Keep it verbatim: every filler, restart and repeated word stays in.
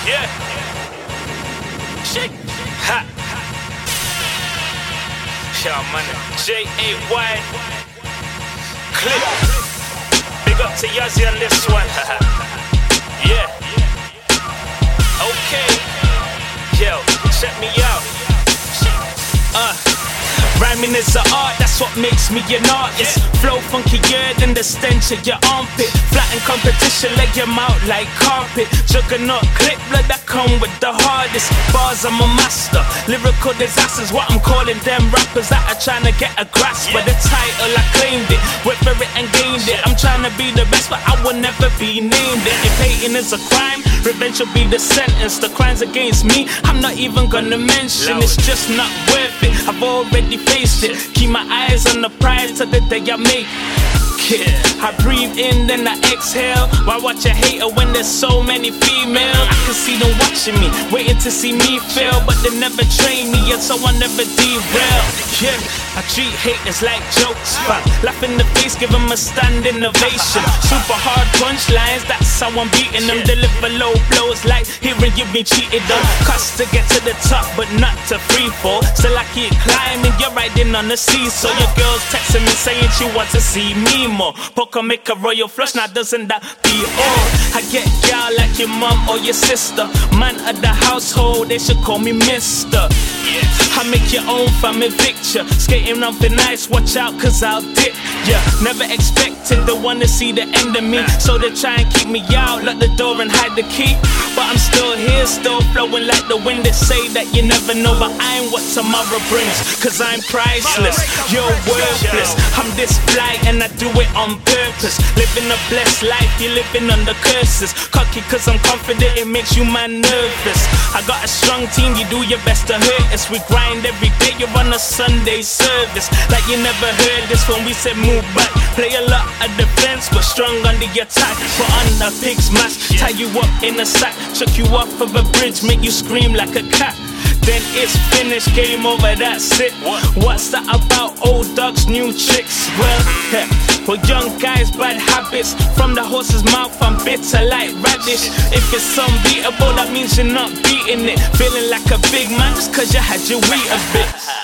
Yeah. Shake. Ha. Yeah, man. J A Y. Clip. Big up to Yazzie on this one. Yeah. Okay. Yo, check me out. Uh. Rhyming is an art, that's what makes me an artist. Flow funkier than the stench of your armpit. Flatten competition, leg your mouth like carpet. Juggernaut clip, blood that come with the hardest. Bars, I'm a master. Lyrical disasters, what I'm calling them rappers that are trying to get a grasp of the title. I claimed it, went for it and gained it. I'm trying to be the best, but I will never be named it. If hating is a crime, revenge will be the sentence. The crimes against me, I'm not even gonna mention. It's just not worth it, I've already faced it. Keep my eyes on the prize till the day I make it. I breathe in, then I exhale. Why watch a hater when there's so many females? I can see them watching me, waiting to see me fail, but they never train me yet, so I never derail. Yeah, I treat haters like jokes, fam. Laugh in the face, give them a standing ovation. Super hard punchlines, that's how I'm beating them. Deliver low blows like hearing you been cheated on. Cuss to get to the top, but not to free fall. Still I keep climbing, you're riding on the seesaw. Your girl's texting me saying she wants to see me more. Poker make a royal flush, now doesn't that be all? I get y'all like your mom or your sister. Man of the household, they should call me mister. I make your own family picture. Skating on the nice, watch out cause I'll dip. Yeah, never expected the one to see the end of me, so they try and keep me out, lock the door and hide the key. But I'm still here, still flowing like the wind. They say that you never know, but I ain't what tomorrow brings, cause I'm priceless, you're worthless. I'm this fly and I do it on purpose. Living a blessed life, you're living under curses. Cocky cause I'm confident, it makes you man nervous. I got a strong team, you do your best to hurt us. We grind every day, you're on a Sunday service. Like you never heard this when we said move back. Play a lot of defense, but strong under your attack. Put on the pig's mask, tie you up in a sack, chuck you off of a bridge, make you scream like a cat. Then it's finished, game over, that's it. What's that about old dogs, new tricks? Well, yeah. For young guys, bad habits. From the horse's mouth, I'm bitter like radish. If it's unbeatable, that means you're not beating it. Feeling like a big man just cause you had your wheat a bit.